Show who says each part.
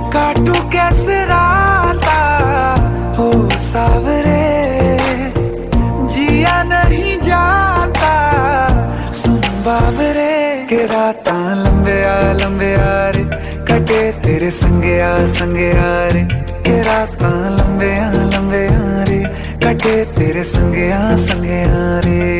Speaker 1: काटू कैसे राता हो सावरे, जिया नहीं जाता सुन बाबरे। के राता लंबे आ रे, कटे तेरे संगे आ रे। के राता लंबे आ रे, कटे तेरे संगे आ रे।